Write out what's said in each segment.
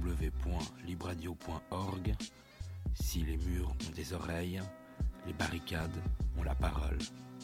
www.libradio.org. Si les murs ont des oreilles, les barricades ont la parole.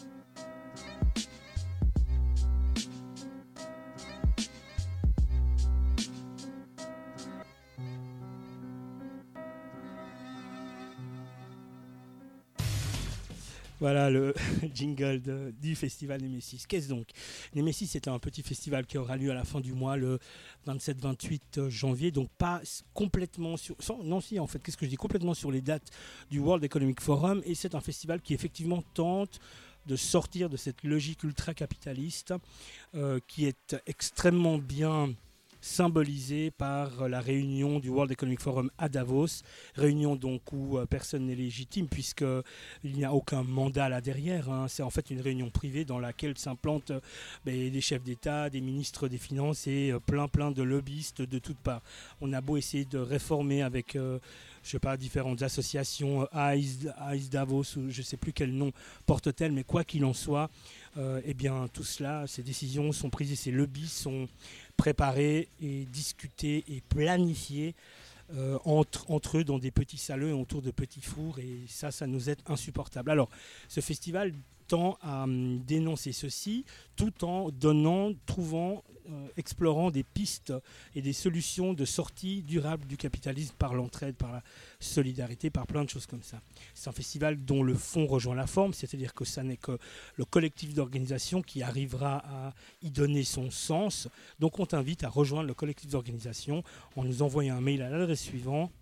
Voilà le jingle du festival Nemesis. Qu'est-ce donc ? Nemesis, c'est un petit festival qui aura lieu à la fin du mois, le 27-28 janvier. Donc pas complètement sur... qu'est-ce que je dis ? Complètement sur les dates du World Economic Forum. Et c'est un festival qui effectivement tente de sortir de cette logique ultra-capitaliste qui est extrêmement bien symbolisé par la réunion du World Economic Forum à Davos, réunion donc où personne n'est légitime puisqu'il n'y a aucun mandat là derrière. C'est en fait une réunion privée dans laquelle s'implantent des chefs d'État, des ministres des Finances et plein de lobbyistes de toutes parts. On a beau essayer de réformer avec différentes associations, ICE Davos, ou je ne sais plus quel nom porte-t-elle, mais quoi qu'il en soit, tout cela, ces décisions sont prises et ces lobbies sont préparés et discutés et planifiés entre eux dans des petits salons autour de petits fours, et ça nous est insupportable. Alors, ce festival tend à dénoncer ceci tout en explorant des pistes et des solutions de sortie durable du capitalisme par l'entraide, par la solidarité, par plein de choses comme ça. C'est un festival dont le fond rejoint la forme, c'est-à-dire que ça n'est que le collectif d'organisation qui arrivera à y donner son sens. Donc on t'invite à rejoindre le collectif d'organisation en nous envoyant un mail à l'adresse suivante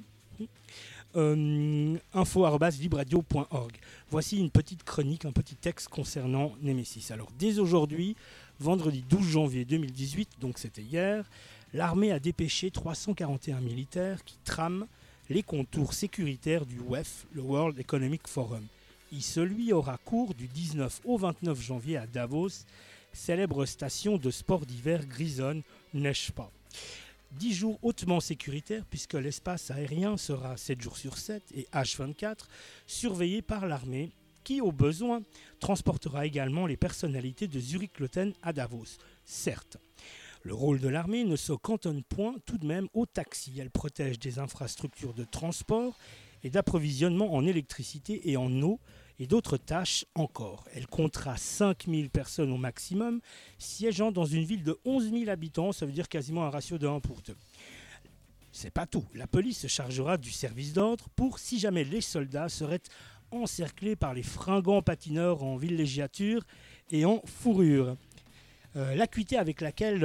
info@libradio.org. Voici une petite chronique, un petit texte concernant Nemesis. Alors dès aujourd'hui, vendredi 12 janvier 2018, donc c'était hier, l'armée a dépêché 341 militaires qui trament les contours sécuritaires du WEF, le World Economic Forum. Celui aura cours du 19 au 29 janvier à Davos, célèbre station de sport d'hiver grisonne, n'est-ce pas ? 10 jours hautement sécuritaires puisque l'espace aérien sera 7 jours sur 7 et H24 surveillé par l'armée qui, au besoin, transportera également les personnalités de Zurich-Lotten à Davos. Certes, le rôle de l'armée ne se cantonne point tout de même aux taxis. Elle protège des infrastructures de transport et d'approvisionnement en électricité et en eau et d'autres tâches encore. Elle comptera 5000 personnes au maximum, siégeant dans une ville de 11 000 habitants, ça veut dire quasiment un ratio de 1 pour 2. C'est pas tout. La police se chargera du service d'ordre pour si jamais les soldats seraient encerclés par les fringants patineurs en villégiature et en fourrure. L'acuité avec laquelle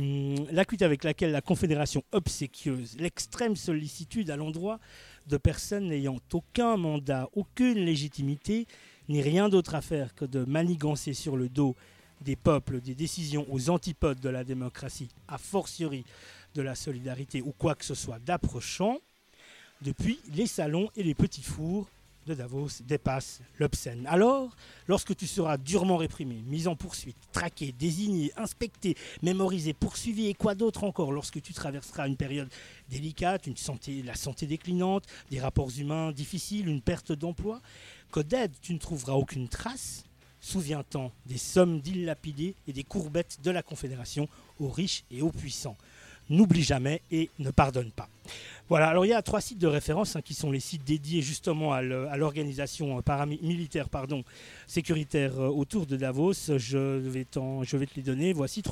la Confédération obséquieuse, l'extrême sollicitude à l'endroit de personnes n'ayant aucun mandat, aucune légitimité, ni rien d'autre à faire que de manigancer sur le dos des peuples des décisions aux antipodes de la démocratie, a fortiori de la solidarité ou quoi que ce soit d'approchant, depuis les salons et les petits fours de Davos dépasse l'obscène. Alors, lorsque tu seras durement réprimé, mis en poursuite, traqué, désigné, inspecté, mémorisé, poursuivi et quoi d'autre encore, lorsque tu traverseras une période délicate, la santé déclinante, des rapports humains difficiles, une perte d'emploi, que d'aide tu ne trouveras aucune trace, souviens-t'en des sommes dilapidées et des courbettes de la Confédération aux riches et aux puissants. N'oublie jamais et ne pardonne pas. Voilà, alors il y a 3 sites de référence qui sont les sites dédiés justement à l'organisation militaire sécuritaire autour de Davos. Je vais te les donner. Voici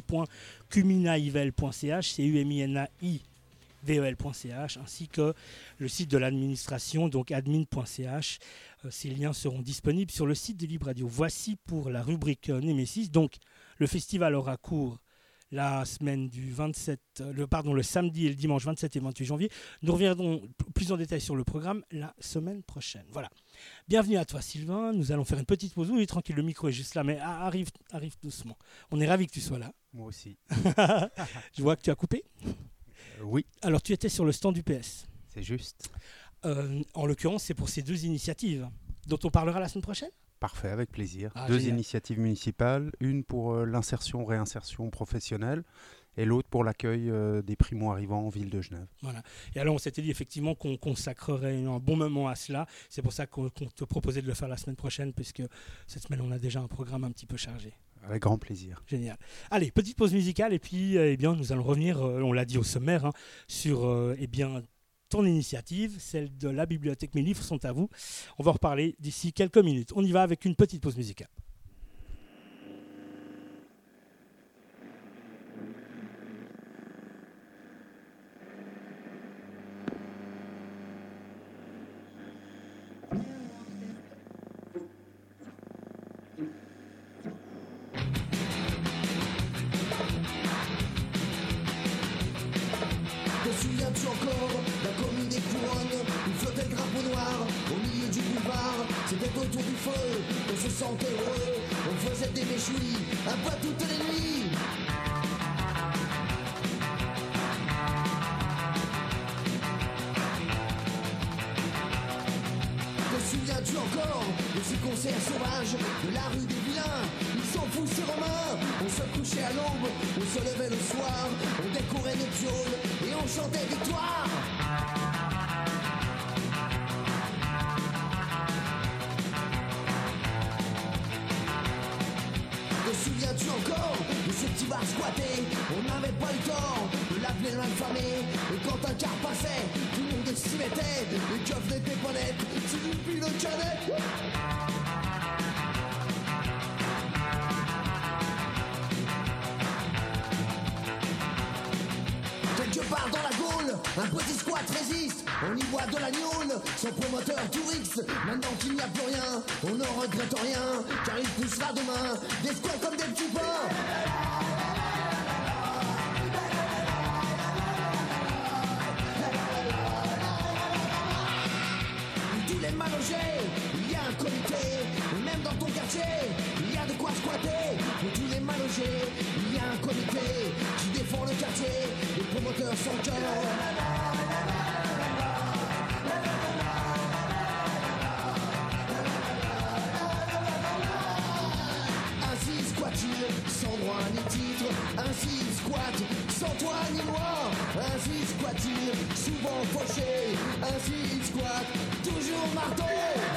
www.cuminaivel.ch, cuminaivel.ch, ainsi que le site de l'administration, donc admin.ch. Ces liens seront disponibles sur le site de Libre Radio. Voici pour la rubrique Nemesis. Donc, le festival aura cours la semaine le samedi et le dimanche 27 et 28 janvier. Nous reviendrons plus en détail sur le programme la semaine prochaine. Voilà. Bienvenue à toi, Sylvain. Nous allons faire une petite pause. Oui, tranquille, le micro est juste là, mais arrive doucement. On est ravis que tu sois là. Moi aussi. Je vois que tu as coupé. Oui. Alors, tu étais sur le stand du PS. C'est juste. En l'occurrence, c'est pour ces 2 initiatives dont on parlera la semaine prochaine. Parfait, avec plaisir. 2 génial. initiatives municipales, une pour l'insertion-réinsertion professionnelle et l'autre pour l'accueil des primo-arrivants en ville de Genève. Voilà. Et alors on s'était dit effectivement qu'on consacrerait un bon moment à cela. C'est pour ça qu'on te proposait de le faire la semaine prochaine, puisque cette semaine on a déjà un programme un petit peu chargé. Avec grand plaisir. Génial. Allez, petite pause musicale et puis nous allons revenir, on l'a dit au sommaire, sur ton initiative, celle de la bibliothèque Mes livres sont à vous. On va en reparler d'ici quelques minutes. On y va avec une petite pause musicale. Souviens-tu encore la commune des couronnes où flottait le drapeau noir au milieu du boulevard? C'était autour du feu, on se sentait heureux, on faisait des méchouilles un peu toutes les nuits. Te souviens-tu encore de ces concerts sauvages de la rue des vilains? Ils s'en foutent ces Romains. On se couchait à l'aube, on se levait le soir, on décorait nos pioles et on chantait victoire. Te souviens-tu encore de ces petits bars squattés? On n'avait pas le tort de l'appeler l'infamé. Et quand un car passait, tout le monde s'y mettait. Les keufs n'étaient pas nettes, c'est du pile de canet. Quelque part dans la Gaule, un petit squat résiste. On y voit de la gnôle, son promoteur touriste. Maintenant qu'il n'y a plus rien, on ne regrette rien, car il poussera demain des squats comme des petits pains. Tous les mal logés, il y a un comité. Et même dans ton quartier, il y a de quoi squatter. Pour tous les mal logés, il y a un comité qui défend le quartier. Les promoteurs sans cœur. Ainsi squat-il, sans droit ni titre. Ainsi squat, sans toi ni moi. Ainsi squat-il, souvent fauché. Ainsi squat, toujours marteau.